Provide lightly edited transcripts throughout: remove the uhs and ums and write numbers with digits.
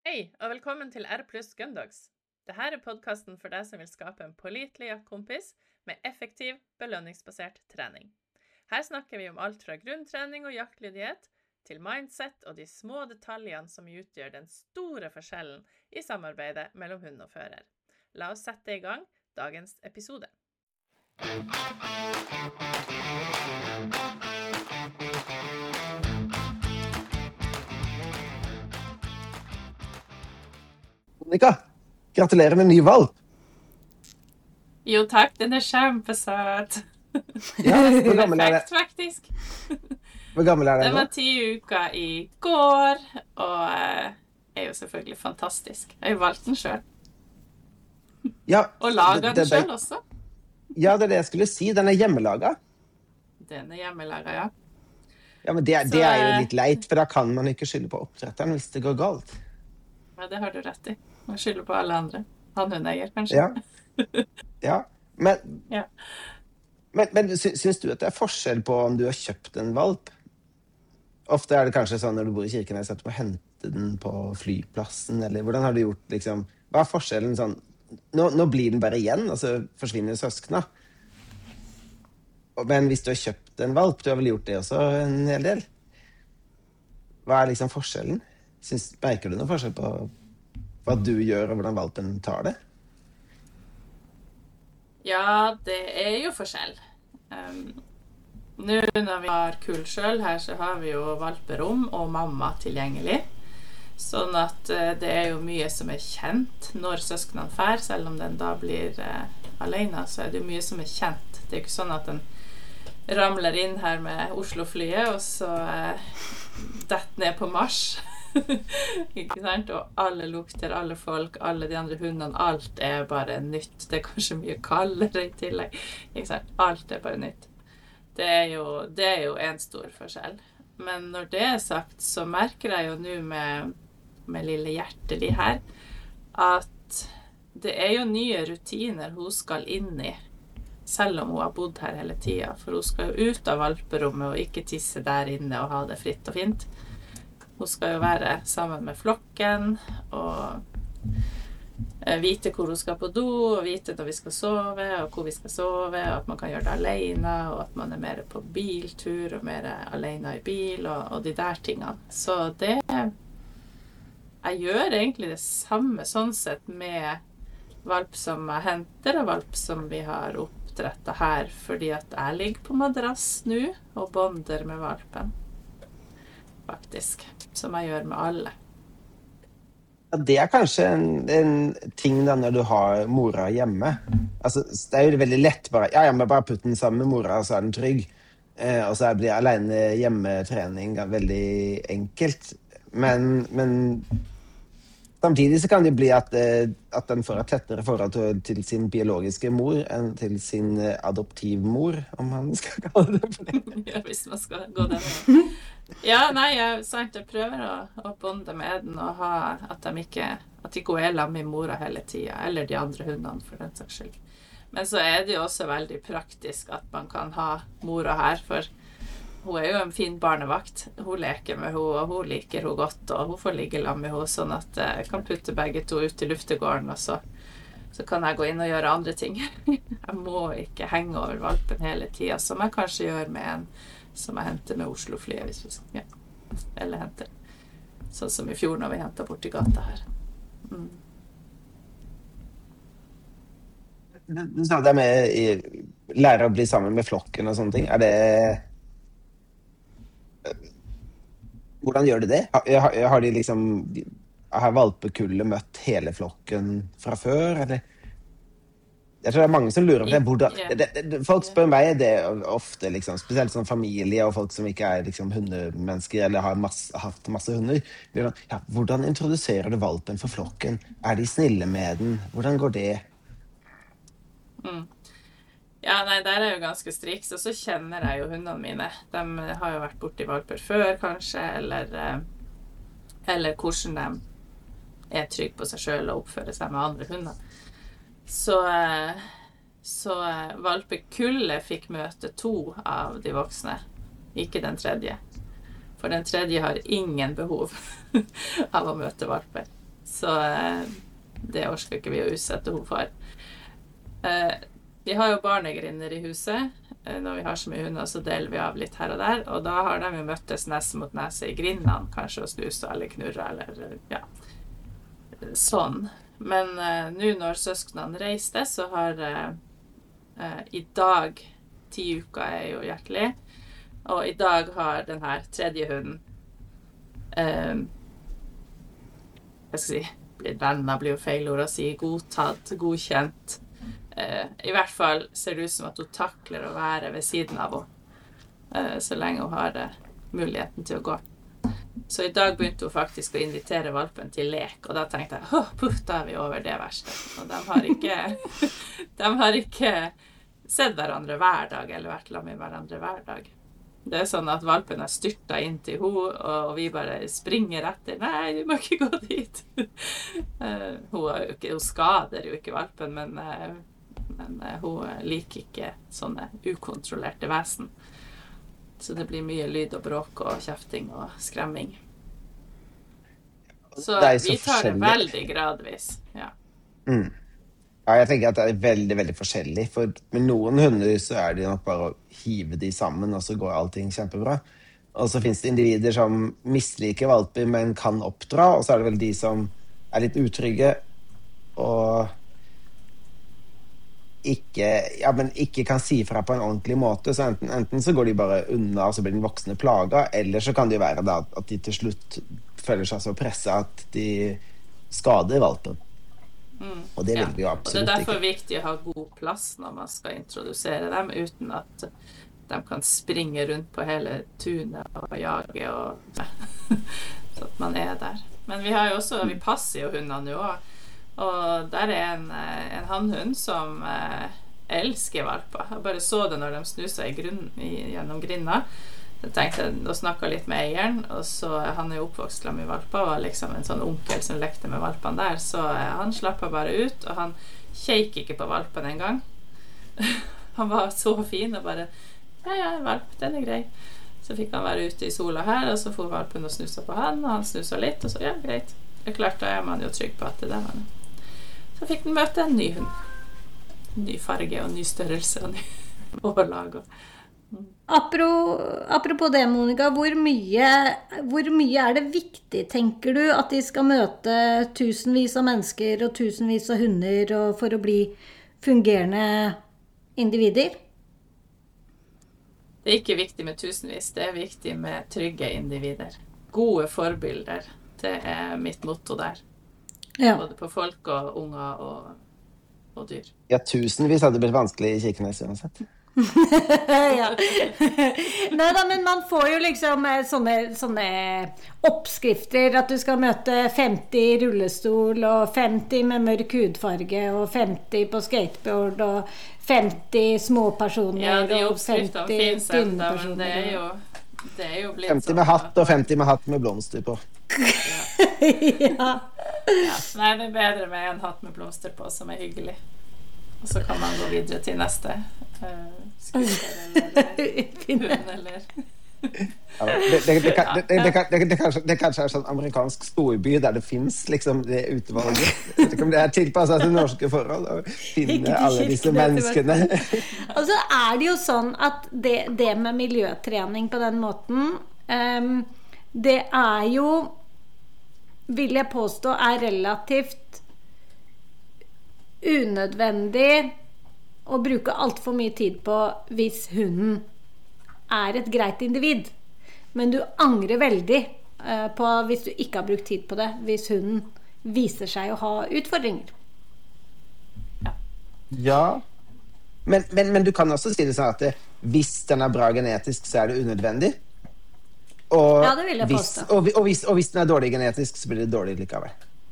Hei, og velkommen til R pluss Gundogs. Dette podcasten for deg som vil skape en pålitelig jaktkompis med effektiv, belønningsbasert trening. Her snakker vi om alt fra grunntrening og jaktlydighet til mindset og de små detaljene som utgjør den store forskjellen i samarbeidet mellom hund og fører. La oss sette i gang dagens episode. Monica, gratulerer med ny valp. Jo takk, den kjempesøt. Ja, hvor gammel det? Faktisk. Hvor gammel det Den nå? var 10 uker i går, og er jo selvfølgelig fantastisk. Jeg har valgt den selv. Ja, Og laget den selv også. Ja, det det jeg skulle si. Den hjemmelaget. Den hjemmelaget, ja. Ja, men det jo litt leit, for da kan man ikke skylde på oppdretteren hvis det går galt. Ja, det har du rett i. Man skylder på alle andre. Han hundeier, kanskje. Ja, ja. Men, Ja. men syns du at det forskjell på om du har kjøpt en valp? Ofte det kanskje sånn når du bor i Kirkenes at du må hente den på flyplassen, eller hvordan har du gjort, liksom? Hva forskjellen sånn? Nå blir den bare igjen, og så forsvinner søskene. Men hvis du har kjøpt en valp, du har vel gjort det også en hel del? Hva liksom forskjellen? Merker du noe forskjell på hva du gjør og hvordan valpen tar det? Ja, det jo forskjell. Nå når vi har kull selv her, så har vi jo valperom og mamma tilgjengelig. Sånn at det jo mye som kjent når søsknene fær, selv om den da blir alene, så det jo mye som kjent. Det jo ikke sånn at den ramler inn her med Oslo-flyet, og så detter ned på Mars. Ikke sant? Og alle lukter, alle folk, alle de andre hundene, alt bare nytt. Det kanskje mye kaldere i tillegg. Ikke sant? Alt bare nytt. Det jo en stor forskjell. Men når det sagt, så merker jeg jo nå med lille Hjertelig her, at det jo nye rutiner hun skal inn i, selv om hun har bodd her hele tiden. For hun skal jo ut av valperommet og ikke tisse der inne og ha det fritt og fint. Hun skal jo være sammen med flokken, og vite hvor hun skal på do, og vite når vi skal sove, og hvor vi skal sove, og at man kan gjøre det alene, og at man mer på biltur, og mer alene i bil, og de der tingene. Så jeg gjør egentlig det samme sånn sett med valp som jeg henter, og valp som vi har oppdrettet her, fordi at jeg ligger på madrass nå, og bonder med valpen. Faktisk, som jeg gjør med alle. Ja, det kanskje en ting da når du har mora hjemme. Altså, det jo veldig lett bare, men bare putt den sammen med mora, så den trygg. Og så blir alene hjemmetrening veldig enkelt. Men samtidig så kan det bli at den får et tettere forhold til sin biologiske mor enn til sin adoptivmor, om man skal kalle det for det. Ja, hvis man skal gå den veien. Ja, nei, jeg prøver å bonde med den og ha at de ikke går med mora hele tiden, eller de andre hundene for den saks skyld. Men så det jo også veldig praktisk at man kan ha mora her, for hun jo en fin barnevakt. Hun leker med henne, og hun liker henne godt, og hun får ligge sammen med henne, sånn at jeg kan putte begge to ut i luftegården, og så kan jeg gå inn og gjøre andre ting. Jeg må ikke henge over valpen hele tiden, som jeg kanskje gjør med en som jeg henter med Oslo-flyet, hvis vi skal, ja. Eller henter. Sånn som i fjor når vi hentet bort i gata her. Du sa det med lære å bli sammen med flokken og sånne ting. Det hvordan gjør de det? Har de liksom har valpekullet møtt hele flokken fra før, eller? Jeg tror det mange som lurer på det. Folk spør meg det ofte, liksom, spesielt sånn familie og folk som ikke liksom hundemennesker eller har hatt masse hunder. Ja, hvordan introduserer du valpen for flokken? De snille med den? Hvordan går det? Ja, nei, der jo ganske striks, og så kjenner jeg jo hundene mine. De har jo vært borte i valper før, kanskje, eller hvordan de trygg på seg selv og oppfører seg med andre hunder. Så valpekullet fikk møte 2 av de voksne, ikke den tredje. For den tredje har ingen behov av å møte valper. Så det orker ikke vi å utsette henne for. Vi har jo barnegrinder i huset. Når vi har så mye hunder, så deler vi av litt her og der. Og da har de jo møttes nese mot nese i grindene, kanskje og snusa eller knurra, eller ja, sånn. Men nå når søsknene reiste, så har i dag 10 uker er jo hjertelig. Og i dag har den her tredje hunden jeg skal si, blitt venner, blir jo feil ord å si, godtatt, godkjent. I hvert fall ser det ut som at hun takler å være ved siden av henne, så lenge hun har muligheten til å gå. Så i dag begynte hun faktisk å invitere valpen til lek, og da tenkte jeg, puff, da er vi over det verste. Og de har ikke sett hverandre hver dag, eller vært sammen med hverandre hver dag. Det er sånn at valpen har styrtet inn til henne, og vi bare springer etter. Nei, du må ikke gå dit. Hun skader jo ikke valpen, men hun liker ikke sånne ukontrollerte vesen. Så det blir mye lyd og bråk og kjefting og skremming. Så vi tar det veldig gradvis, ja. Ja, jeg tenker at det er veldig, veldig forskjellig. For med noen hunder så er det nok bare å hive de sammen, og så går allting kjempebra. Og så finnes det individer som misliker valper, men kan oppdra, og så er det vel de som er litt utrygge, og ikke kan si fra på en ordentlig måte. Så enten så går de bare unna, og så blir den voksne plaga, eller så kan det jo være da, at de til slutt føler seg så presset at de skader valpen. Og det vil vi jo absolutt ikke. Og det er derfor viktig å ha god plass når man skal introdusere dem, uten at de kan springe rundt på hele tunet og jage, og så at man er der. Men vi har jo også, vi passer jo hundene jo også, og der er en hannhund som elsker valper. Jeg bare så det når de snuset gjennom grinda. Jeg tenkte, og snakket litt med eieren, og så han er jo oppvokst med valper, og var liksom en sånn onkel som lekte med valpene der, så han slappet bare ut, og han kjeik ikke på valpen en gang. Han var så fin, og bare, ja, valp, den er grei. Så fikk han være ute i sola her, og så får valpen og snusa på han, og han snusa litt, og så, ja, greit. Det er klart, da er man jo trygg på at det der var det. Så fikk den møte en ny hund. Ny farge, og ny størrelse, og ny overlag, og Apropos det, Monica, hvor mye er det viktig, tenker du, at de skal møte tusenvis av mennesker og tusenvis av hunder for å bli fungerende individer? Det er ikke viktig med tusenvis, det er viktig med trygge individer. Gode forbilder, det er mitt motto der. Ja. Både på folk og unger og dyr. Ja, tusenvis hadde blitt vanskelig i Kirkenes uansett. Ja. Neida, men man får jo liksom sånne oppskrifter at du skal møte 50 i rullestol og 50 med mørk hudfarge og 50 på skateboard og 50 små personer. Ja, de oppskriftene finnes enda, men det er jo blitt 50 med hatt og 50 med hatt med blomster på. Ja. Ja. Nei, det er bedre med en hatt med blomster på som er hyggelig. Og så kan man gå videre til neste skuter eller hund eller det kanskje er sånn amerikansk storby der det finnes liksom det utvalget. Jeg vet ikke om det er tilpasset til norske forhold å finne alle disse menneskene. Og så er det jo sånn at det med miljøtrening på den måten det er jo, vil jeg påstå, er relativt unødvendig å bruke alt for mye tid på hvis hunden er et greit individ. Men du angrer veldig på hvis du ikke har brukt tid på det, hvis hunden viser seg å ha utfordringer. Ja. Men du kan også si det sånn at hvis den er bra genetisk, så er det unødvendig. Og ja, det vil jeg påstå. Og hvis den er dårlig genetisk, så blir det dårlig likevel.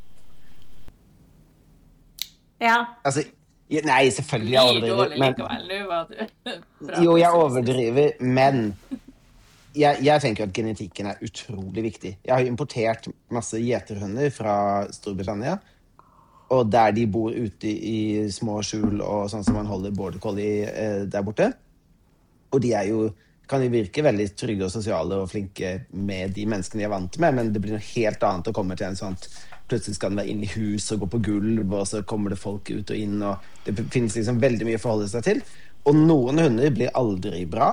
Ja. Altså, nei, selvfølgelig jeg overdriver. Jo, jeg overdriver, men jeg tenker at genetikken er utrolig viktig. Jeg har importert masse gjeterhunder fra Storbritannia, og der de bor ute i små skjul og sånn som man holder border collie der borte. Og de er jo kan de virke veldig trygge og sosiale og flinke med de menneskene de vant med, men det blir noe helt annet å komme til en sånt, plutselig skal den være inne i hus og gå på gulv, og så kommer det folk ut og inn, og det finnes liksom veldig mye å forholde seg til. Og noen hunder blir aldri bra.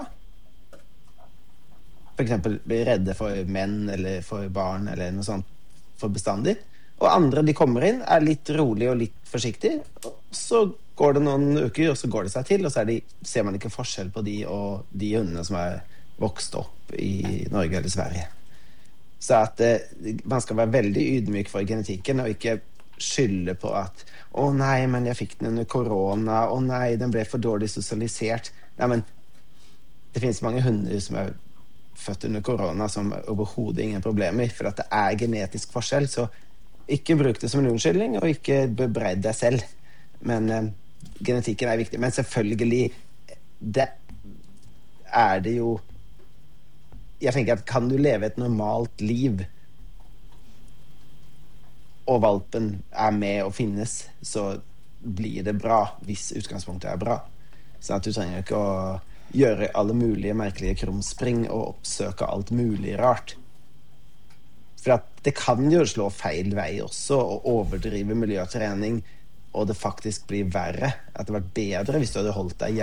For eksempel blir redde for menn eller for barn eller noe sånt for bestandig. Og andre, de kommer inn, litt rolig og litt forsiktig, og så går det noen uker, og så går det seg til, og så ser man ikke forskjell på de og de hundene som vokst opp i Norge eller Sverige. Så at man skal være veldig ydmyk for genetikken, og ikke skylde på at «Å nei, men jeg fikk den under korona», «Å nei, den ble for dårlig sosialisert». Nei, men det finnes mange hunder som født under korona som overhodet ingen problemer, for at det genetisk forskjell, så ikke bruk det som en unnskyldning, og ikke bebreid deg selv. Men genetikken viktig. Men selvfølgelig, det jo... Jeg tenker at kan du leve et normalt liv, og valpen med og finnes, så blir det bra, hvis utgangspunktet bra. Så at du trenger ikke å gjøre alle mulige merkelige krumspring og oppsøke alt mulig rart. For at det kan jo slå feil vei også, og overdrive miljøtrening, og det faktisk blir verre. At det hadde vært bedre hvis du hadde holdt deg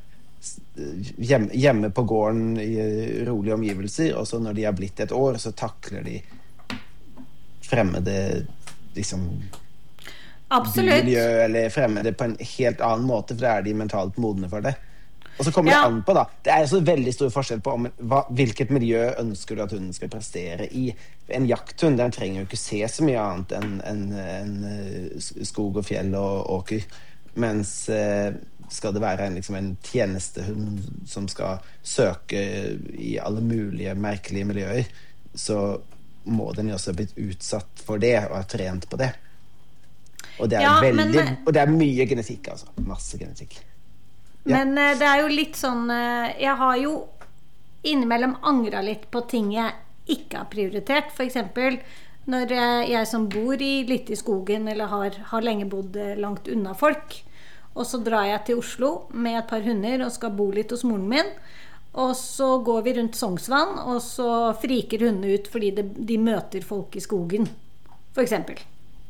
hjemme på gården i rolige omgivelser, og så når de har blitt et år, så takler de fremmede liksom bymiljø, eller fremmede på en helt annen måte, for da de mentalt modne for det. Og så kommer det an på da, det så veldig stor forskjell på hvilket miljø ønsker du at hunden skal prestere i. En jakthund, den trenger jo ikke se så mye annet enn skog og fjell og åker, mens skal det være en tjenestehund som skal søke i alle mulige merkelige miljøer, så må den jo også ha blitt utsatt for det og ha trent på det. Og det og det mye genetikk, altså. Masse genetikk. Men det jo litt sånn, jeg har jo innimellom angret litt på ting jeg ikke har prioritert. For eksempel, når jeg som bor litt i skogen, eller har lenge bodd langt unna folk, og så drar jeg til Oslo med et par hunder og skal bo litt hos moren min, og så går vi rundt Sognsvann, og så friker hundene ut fordi de møter folk i skogen, for eksempel.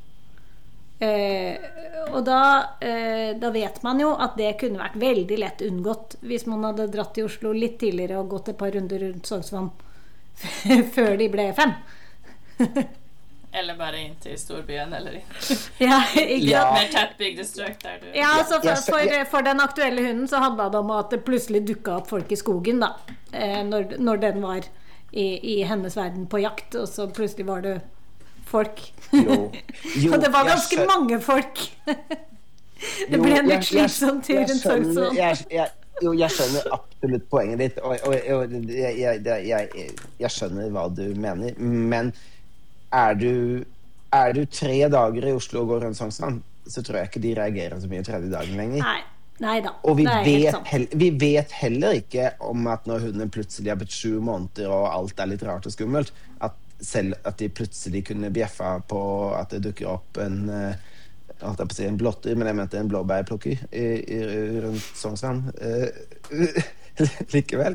Og da vet man jo at det kunne vært veldig lett unngått hvis man hadde dratt til Oslo litt tidligere og gått et par runder rundt Sognsvann før de ble 5. Eller bare inn til storbyen eller inn. Mer tettbygde strøk der du. Ja, altså for den aktuelle hunden så handlet det om at det plutselig dukket opp folk i skogen da, når den var i hennes verden på jakt, og så plutselig var det folk. Og det var ganske mange folk. Det ble en litt slitsom tur rundt Sognsvann. Jeg skjønner absolutt poenget ditt, og jeg skjønner hva du mener, men du 3 dager i Oslo og går rundt Sognsvann, så tror jeg ikke de reagerer så mye 3. dagen lenger. Nei da. Og vi vet heller ikke om at når hunden plutselig har blitt 7 måneder og alt litt rart og skummelt, at de plutselig kunne bjeffa på at det dukker opp en blotter, men jeg mente en blåbærplukker rundt Sognsvann likevel.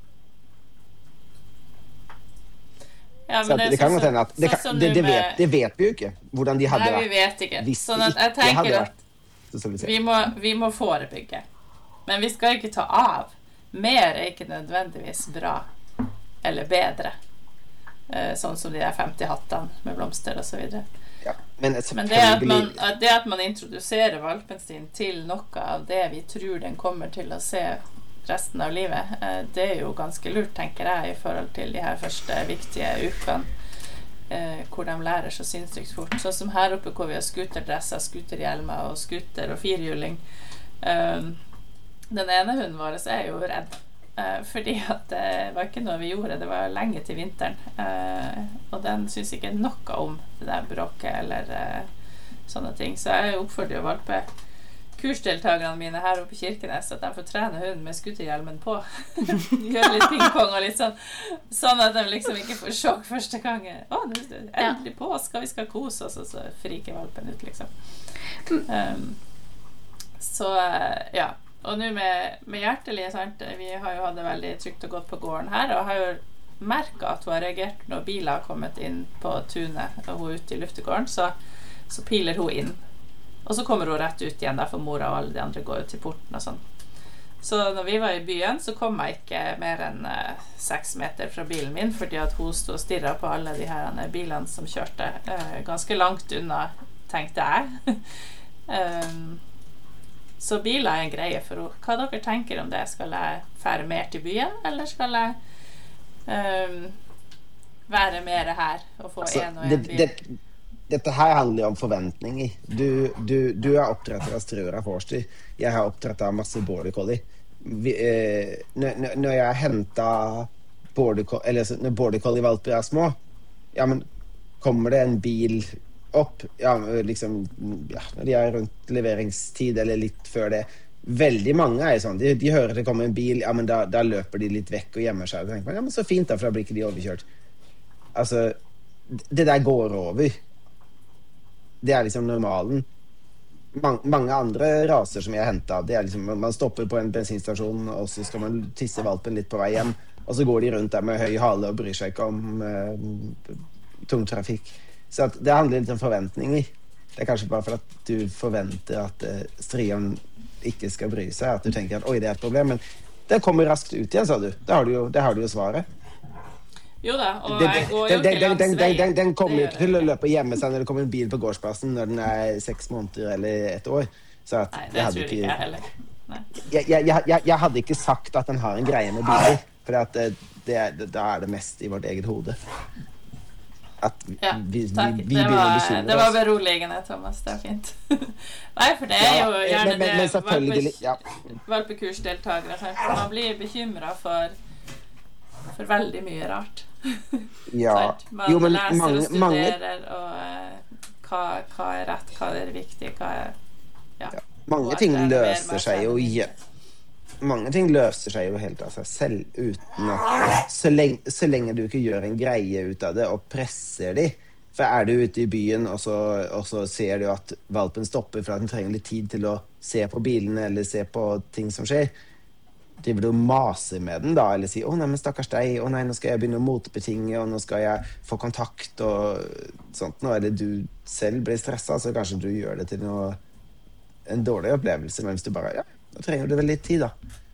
Ja, men det kan godt hende at det vet vi jo ikke hvordan de hadde vært. Nei, vi vet ikke. Sånn at jeg tenker at vi må forebygge, men vi skal ikke ta av. Mer ikke nødvendigvis bra eller bedre, sånn som de 50 hattene med blomster og så videre. Ja, men det at man introduserer valpen sin til noe av det vi tror den kommer til å se resten av livet, det jo ganske lurt, tenker jeg, i forhold til de her første viktige ukene, hvor de lærer så sinnssykt fort. Sånn som her oppe hvor vi har skuterdresser, skuterhjelmer og skuter og firhjuling. Den ene hunden vår jo redd, fordi at det var ikke noe vi gjorde, det var lenge til vinteren, og den synes ikke noe om det der bråket eller sånne ting, så jeg oppfordrer jo valpe kursdeltagerne mine her oppe i Kirkenes at de får trene hunden med skuterhjelmen på. Gjør litt pingpong og litt sånn at de liksom ikke får sjokk første gang. Endelig på, vi skal kose oss, og så friker valpen ut liksom. Så ja, Og nå med hjertelige, sant? Vi har jo hatt det veldig trygt og godt på gården her, og har jo merket at hun har reagert når biler har kommet inn på tunet, og hun er ute i luftegården, så piler hun inn. Og så kommer hun rett ut igjen, derfor mora og alle de andre går ut til porten og sånn. Så når vi var i byen, så kom jeg ikke mer enn 6 meter fra bilen min, fordi at hun stod og stirret på alle de her bilene som kjørte ganske langt unna, tenkte jeg. Så biler er en greie for henne. Hva dere tenker om det? Skal jeg fære mer til byen, eller skal jeg være mer her og få en og en bil? Dette her handler jo om forventninger. Du er oppdrettet av strøer av forstyr. Jeg har oppdrettet av masse border collie. Når jeg hentet når border collie valper er små, ja, men kommer det en bil opp, ja, liksom, ja, når de er rundt leveringstid eller litt før det. Veldig mange er sånn, de hører at det kommer en bil, ja, men da løper de litt vekk og gjemmer seg. Og tenker man, ja, men så fint da, for da blir ikke de overkjørt. Altså, det der går over. Det er liksom normalen. Mange andre raser som jeg har hentet, det er liksom, man stopper på en bensinstasjon, og så skal man tisse valpen litt på vei hjem, og så går de rundt der med høy hale og bryr seg ikke om tung trafikk. Så at det handler litt om forventninger. Det er kanskje bare for at du forventer at strieren ikke skal bry seg, at du tenker at oi, det er et problem, men det kommer raskt ut igjen, sa du. Det har du jo svaret. Jo da, og jeg går jo ikke langs veien. Den kommer jo ikke til å løpe og gjemme seg når det kommer en bil på gårdsplassen når den er 6 måneder eller 1 år. Så at nei, det tror ikke jeg heller. Nei. Jeg hadde ikke sagt at den har en greie med biler, for at da er det mest i vårt eget hode. At vi begynner å bekymre oss. Det var beroligende, Thomas, det er fint. Nei, for det er jo gjerne det valpekursdeltagere. Man blir bekymret for veldig mye rart. Ja. Man leser og studerer og hva er rett, hva er viktig, hva er mange ting løser seg jo mange ting løser seg jo helt av seg selv uten at så lenge du ikke gjør en greie ut av det og presser de, for er du ute i byen og så ser du at valpen stopper for at den trenger litt tid til å se på bilene eller se på ting som skjer, driver du maser med den da, eller sier, nei, men stakkars deg, nei, nå skal jeg begynne å motbetinge, og nå skal jeg få kontakt, og sånt, nå er det du selv blir stresset, så kanskje du gjør det til en dårlig opplevelse, mens du bare, da trenger du vel litt tid da.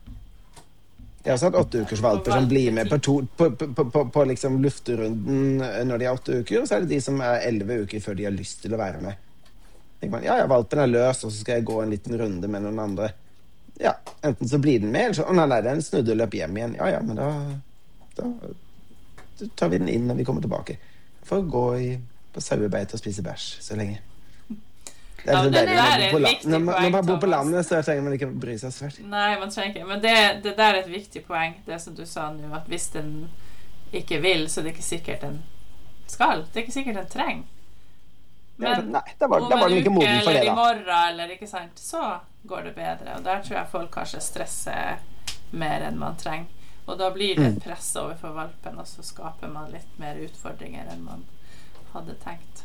Jeg har satt 8 ukers valper som blir med på liksom lufterunden når de er 8 uker, og så er det de som er 11 uker før de har lyst til å være med. Tenker man, valpen er løs, og så skal jeg gå en liten runde med noen andre. Ja, enten så blir den med, eller så, nei, den snudde og løp hjem igjen. Ja, men da tar vi den inn når vi kommer tilbake. For å gå på sauebeite og spise bæsj så lenge. Det er det er et viktig poeng, når man bor på landet, så trenger man ikke bry seg svært. Nei, man trenger ikke. Men det der er et viktig poeng, det som du sa nå, at hvis den ikke vil, så det er ikke sikkert den skal. Det er ikke sikkert den trenger. Men nei, da var den ikke moden for det da. Eller i morgen, eller ikke sant, så går det bedre. Og der tror jeg folk kanskje stresser mer enn man trenger. Og da blir det press overfor valpen, og så skaper man litt mer utfordringer enn man hadde tenkt.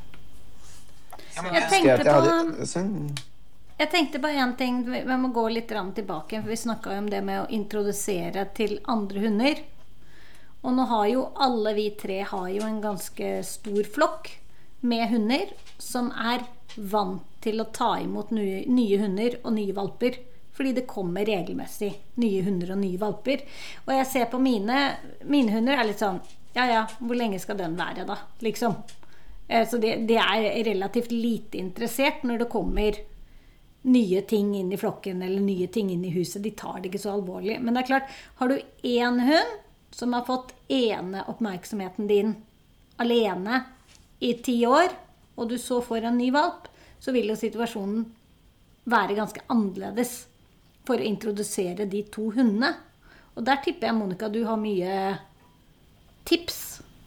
Jeg tenkte på en ting, vi må gå litt tilbake, for vi snakket jo om det med å introdusere til andre hunder. Og nå har jo alle vi 3 har jo en ganske stor flokk med hunder som er vant til å ta imot nye hunder og nye valper, fordi det kommer regelmessig nye hunder og nye valper. Og jeg ser på mine hunder er litt sånn, hvor lenge skal den være da, liksom. Så det er relativt lite interessert når det kommer nye ting inn i flokken eller nye ting inn i huset. De tar det ikke så alvorlig. Men det er klart, har du en hund som har fått ene oppmerksomheten din alene i 10 år, og du så får en ny valp, så vil jo situasjonen være ganske annerledes for å introdusere de 2 hundene. Og der tipper jeg, Monica, du har mye tips.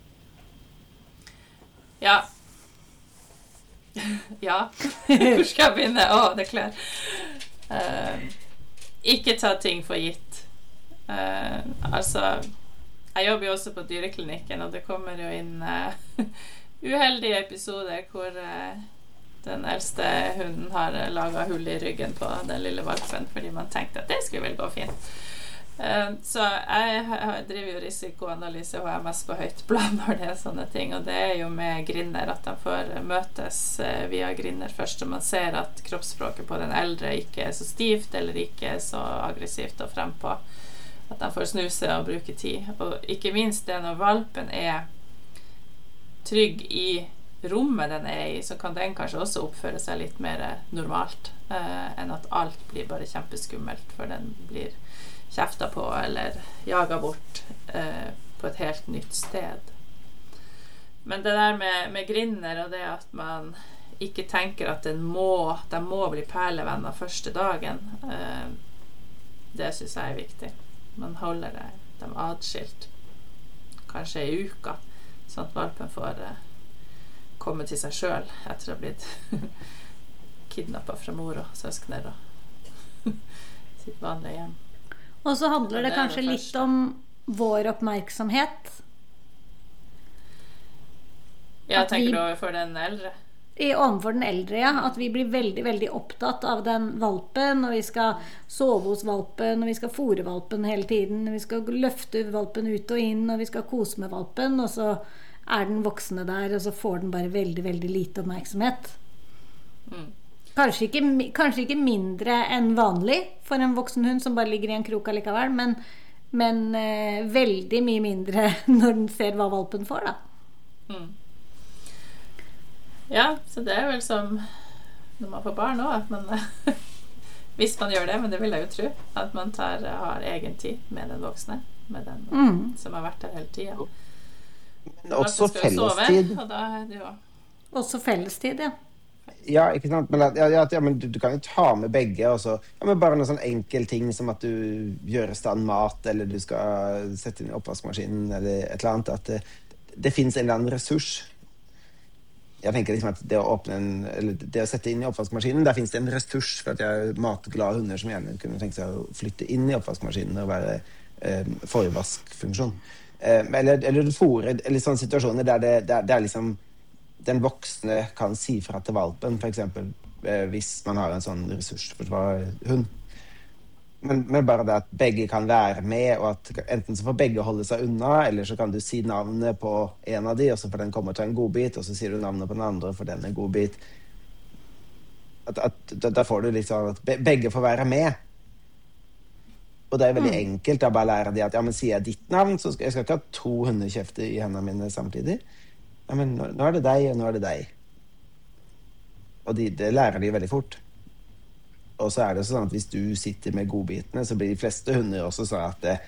Ja. Hvor skal jeg begynne? Det er klart. Ikke ta ting for gitt. Altså, jeg jobber jo også på dyreklinikken, og det kommer jo inn uheldige episoder hvor Den eldste hunden har laget hull i ryggen på den lille valpen, fordi man tenkte at det skulle vel gå fint. Så jeg driver jo risikoanalyse HMS på høyt plan når det sånne ting, og det jo med grinder at de får møtes via grinder først, så man ser at kroppsspråket på den eldre ikke så stivt eller ikke så aggressivt og frempå, at de får snuse og bruke tid. Og ikke minst det når valpen trygg i rommet den i, så kan den kanskje også oppføre seg litt mer normalt enn at alt blir bare kjempeskummelt, for den blir kjefta på eller jaga bort på et helt nytt sted. Men det der med grinder og det at man ikke tenker at de må bli perlevenner første dagen, det synes jeg viktig. Man holder dem adskilt kanskje i uka, sånn at valpen får komme til seg selv etter å ha blitt kidnappet fra mor og søskner og sitt vanlige hjem. Og så handler det kanskje litt om vår oppmerksomhet. Ja, tenker du overfor den eldre? Overfor den eldre, ja. At vi blir veldig, veldig opptatt av den valpen, og vi skal sove hos valpen, og vi skal fôre valpen hele tiden, og vi skal løfte valpen ut og inn, og vi skal kose med valpen, og så den voksne der, og så får den bare veldig, veldig lite oppmerksomhet. Kanskje ikke mindre enn vanlig for en voksen hund som bare ligger i en krok allikevel, men veldig mye mindre når den ser hva valpen får, da. Ja, så det vel som når man får barn også, at man hvis man gjør det, men det vil jeg jo tro, at man har egen tid med den voksne, med den som har vært der hele tiden. Men også fellestid. Og da det jo også fellestid, ja. Ja, ikke sant? Men du kan jo ta med begge også. Ja, men bare noen sånn enkel ting som at du gjør i stand mat, eller du skal sette inn i oppvaskmaskinen, eller et eller annet, at det finnes en eller annen ressurs. Jeg tenker liksom at det å sette inn i oppvaskmaskinen, der finnes det en ressurs, for at jeg har matglade hunder som gjerne kunne tenke seg å flytte inn i oppvaskmaskinen og være forvaskfunksjon. Eller fôre, eller sånne situasjoner der det liksom den voksne kan si fra til valpen, for eksempel, hvis man har en sånn ressursforsvaret hund. Men bare det at begge kan være med, og at enten så får begge holde seg unna, eller så kan du si navnet på en av de, og så får den komme og ta en godbit, og så sier du navnet på den andre, for den en godbit. Da får du liksom at begge får være med. Og det veldig enkelt, da bare lære de at, ja, men sier jeg ditt navn, så jeg skal ikke ha 2 hundekjefter i hendene mine samtidig. Ja, men nå det deg, og nå det deg. Og det lærer de veldig fort. Og så det sånn at hvis du sitter med godbitene, så blir de fleste hunder også sånn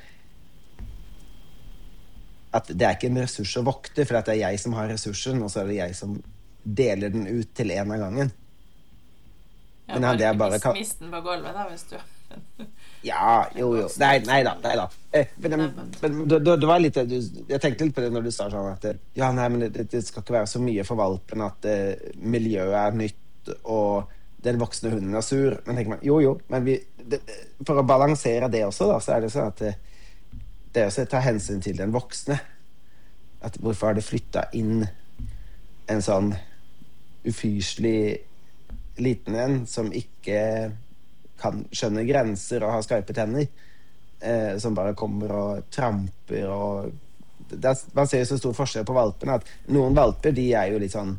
at det ikke en ressurs å vokte, for det jeg som har ressursen, og så det jeg som deler den ut til en av gangen. Ja, men det bare mist den på gulvet da, hvis du ja, jo. Nei da. Men det var litt jeg tenkte litt på det når du sa sånn at ja, nei, men det skal ikke være så mye for valpen at miljøet nytt og den voksne hunden sur. Men tenker man, jo, men for å balansere det også da, så det sånn at det også tar hensyn til den voksne. At hvorfor har det flyttet inn en sånn ufyselig liten en som ikke kan skjønne grenser og ha skarpe tenner, som bare kommer og tramper og man ser jo så stor forskjell på valpene at noen valper, de jo litt sånn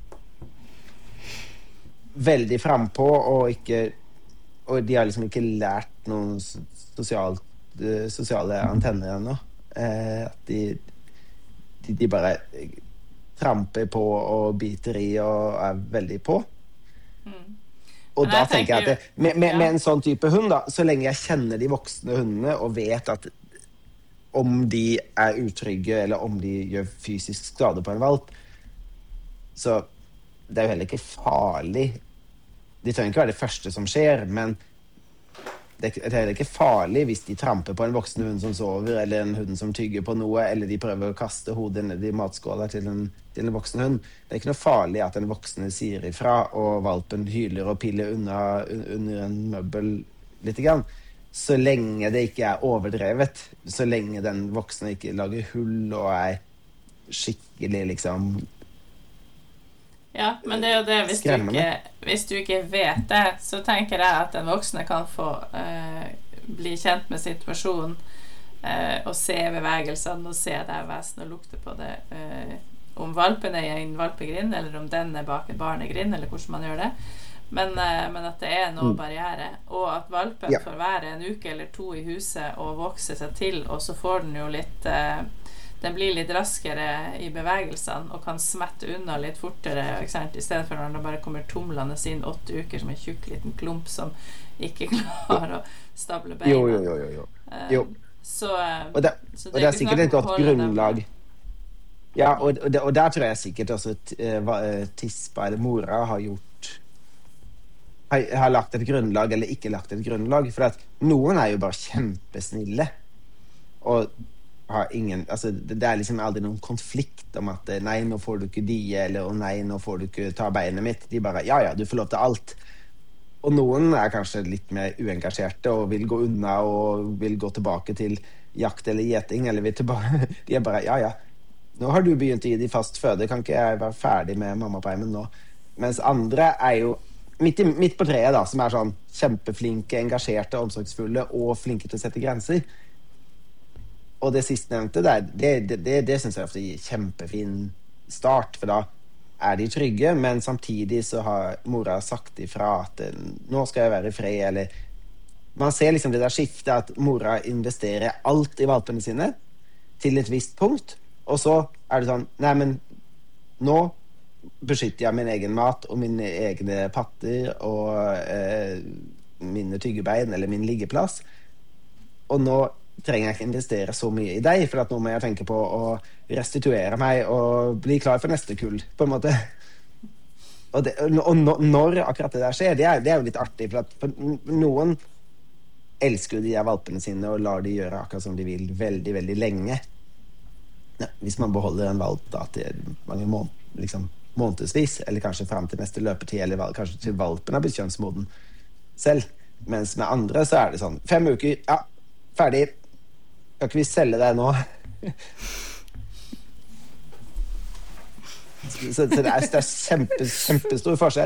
veldig frempå og de har liksom ikke lært noen sosiale antenner ennå. At de bare tramper på og biter i og veldig på. Og da tenker jeg at med en sånn type hund da, så lenge jeg kjenner de voksne hundene og vet at om de utrygge eller om de gjør fysisk skade på en valp, så det jo heller ikke farlig. De trenger ikke være det første som skjer, men det heller ikke farlig hvis de tramper på en voksen hund som sover, eller en hund som tygger på noe, eller de prøver å kaste hodet ned i matskåla til en voksen hund. Det ikke noe farlig at den voksne sier ifra, og valpen hyler og piller under en møbel litt grann. Så lenge det ikke overdrevet, så lenge den voksne ikke lager hull og skikkelig liksom Ja, men det er jo det, hvis du ikke vet det, så tenker jeg at den voksne kan få bli kjent med situasjonen, og se bevegelsene, og se det vesen og lukte på det, om valpen er i en valpegrind, eller om den er bak en barnegrind, eller hvordan man gjør det. Men at det er noe barriere, og at valpen får være en uke eller to i huset og vokse seg til, og så får den jo litt den blir litt raskere i bevegelsene og kan smette unna litt fortere, ikke sant? I stedet for når den bare kommer tumlende inn 8 uker som en tjukk liten klump som ikke klarer å stable beina. Jo. Så det er sikkert et godt grunnlag. Ja, og der tror jeg sikkert også tispa eller mora har lagt et grunnlag eller ikke lagt et grunnlag, for at noen er jo bare kjempesnille og har ingen, altså det er liksom aldri noen konflikt om at nei, nå får du ikke eller nei, nå får du ikke ta beinet mitt. De bare, ja, du får lov til alt. Og noen er kanskje litt mer uengasjerte og vil gå unna og vil gå tilbake til jakt eller gjeting, eller de er bare, ja, nå har du begynt å gi de fast føde, kan ikke jeg være ferdig med mammapreimen nå? Mens andre er jo midt på treet da, som er sånn kjempeflinke, engasjerte, omsorgsfulle og flinke til å sette grenser. Og det sistnevnte det synes jeg ofte gir kjempefin start, for da er de trygge, men samtidig så har mora sagt ifra at nå skal jeg være i fred, eller man ser liksom det der skiftet at mora investerer alt i valpene sine til et visst punkt, og så er det sånn, nei, men nå beskytter jeg min egen mat og mine egne patter og mine tyggebein eller min liggeplass, og nå trenger jeg ikke investere så mye i deg, for at nå må jeg tenke på å restituere meg og bli klar for neste kull, på en måte. Og når akkurat det der skjer, det er jo litt artig, for noen elsker jo de her valpene sine og lar de gjøre akkurat som de vil veldig, veldig lenge. Ja, hvis man beholder en valp da til mange månedsvis, eller kanskje frem til neste løpetid, eller kanskje til valpen har blitt kjønnsmoden selv. Mens med andre så er det sånn, 5 uker, ja, ferdig. Kan ikke vi selge deg nå? så det er kjempestor forskjell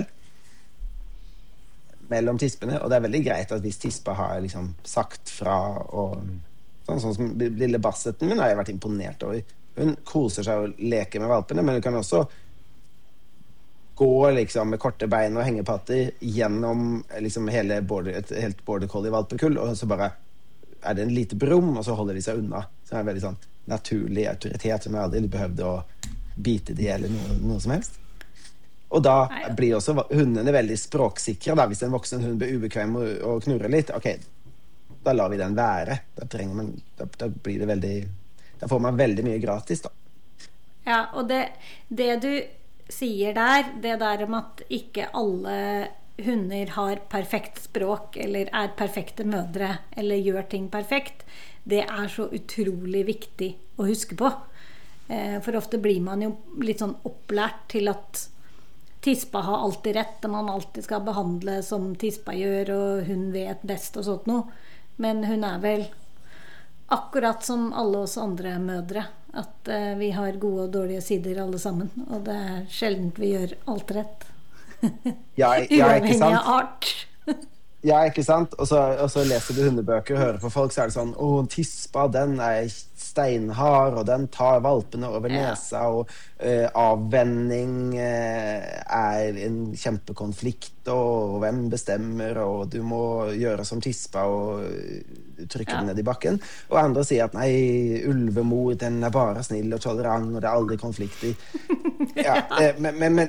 mellom tispene, og det er veldig greit at hvis tispa har liksom sagt fra, og sånn som lille Bassetten min har jeg vært imponert over. Hun koser seg og leker med valpene, men hun kan også gå liksom med korte bein og hengepatter gjennom liksom et helt border collie valpekull, og så bare er det en lite brum, og så holder de seg unna. Så det er en veldig sånn naturlig autoritet som jeg aldri behøvde å bite de eller noe som helst. Og da blir også hundene veldig språksikre da, hvis en voksen hund blir ubekvem og knurrer litt, ok, da lar vi den være. Da blir det veldig, da får man veldig mye gratis da. Ja, og det du sier der, det der om at ikke alle hunder har perfekt språk eller er perfekte mødre eller gjør ting perfekt, det er så utrolig viktig å huske på. For ofte blir man jo litt sånn opplært til at tispa har alltid rett, og man alltid skal behandle som tispa gjør, og hun vet best og sånt noe. Men hun er vel akkurat som alle oss andre mødre, at vi har gode og dårlige sider alle sammen, og det er sjelden vi gjør alt rett. Ja, uavhengig av art. Ja, ikke sant? Og så leser du hundebøker og hører på folk, så er det sånn, tispa, den er steinhard, og den tar valpene over nesa, og avvenning er en kjempekonflikt, og hvem bestemmer, og du må gjøre som tispa og trykke den ned i bakken. Og andre sier at nei, ulvemor, den er bare snill og tolerant, og det er aldri konflikter. Ja, men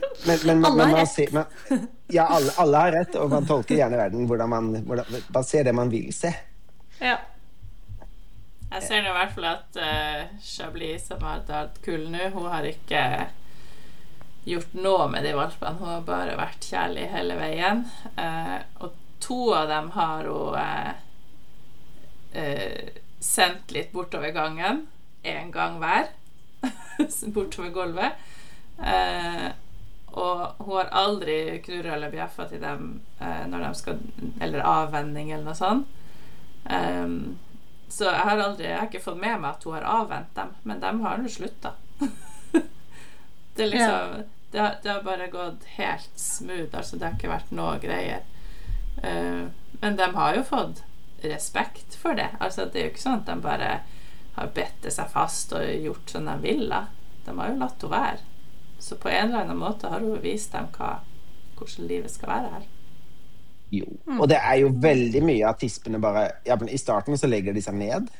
alle har rett, og man tolker gjerne verden hvordan man ser det man vil se. Ja. Jeg ser nå i hvert fall at Chablis, som har tatt kull nå, hun har ikke gjort noe med de valpene. Hun har bare vært kjærlig hele veien. Og 2 av dem har hun sendt litt bortover gangen, en gang hver, bortover gulvet. Og hun har aldri knurret eller bjeffet til dem når de skal, eller avvenning eller noe sånt. Så jeg har ikke fått med meg at hun har avvent dem, men de har jo sluttet. Det er liksom Det har bare gått helt smooth, altså det har ikke vært noe greier. Men de har jo fått respekt for det. Altså det er jo ikke sånn at de bare har bettet seg fast og gjort som de ville. De har jo latt henne være. Så på en eller annen måte har hun vist dem hvordan livet skal være her. Jo, og det er jo veldig mye at tispene bare, ja, men i starten så legger de seg ned,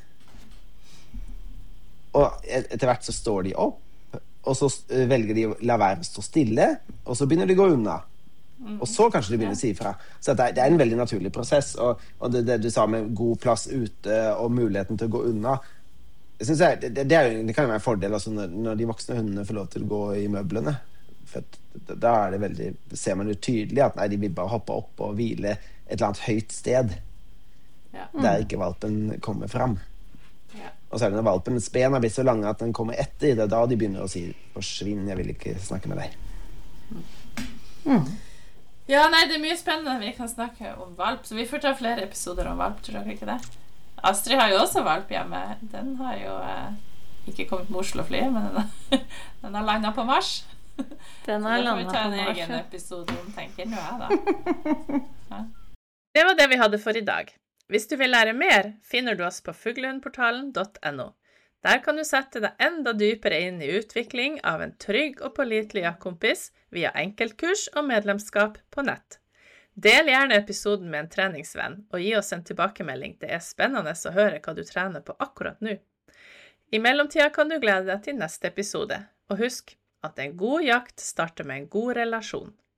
og etter hvert så står de opp, og så velger de å la være å stå stille, og så begynner de å gå unna. Og så kanskje de begynner å si fra. Så det er en veldig naturlig prosess, og det du sa med god plass ute og muligheten til å gå unna, jeg synes det kan jo være en fordel altså når de voksne hundene får lov til å gå i møblene. For da er det veldig, ser man jo tydelig at nei, de vil bare hoppe opp og hvile et eller annet høyt sted der ikke valpen kommer fram. Og så er det når valpens ben har blitt så lange at den kommer etter, det er da de begynner å si forsvinn, jeg vil ikke snakke med deg. Ja, nei, det er mye spennende vi kan snakke om valp, så vi får ta flere episoder om valp, tror dere ikke det? Astrid har jo også valp hjemme. Den har jo ikke kommet med Oslo-flyet, men den har landet på Mars. Den har landet på Mars. Så det får vi ta en egen episode om, tenker nå jeg da. Ja. Det var det vi hadde for i dag. Hvis du vil lære mer, finner du oss på fuglehundportalen.no. Der kan du sette deg enda dypere inn i utvikling av en trygg og pålitelig jaktkompis via enkeltkurs og medlemskap på nett. Del gjerne episoden med en treningsvenn, og gi oss en tilbakemelding. Det er spennende å høre hva du trener på akkurat nå. I mellomtida kan du glede deg til neste episode, og husk at en god jakt starter med en god relasjon.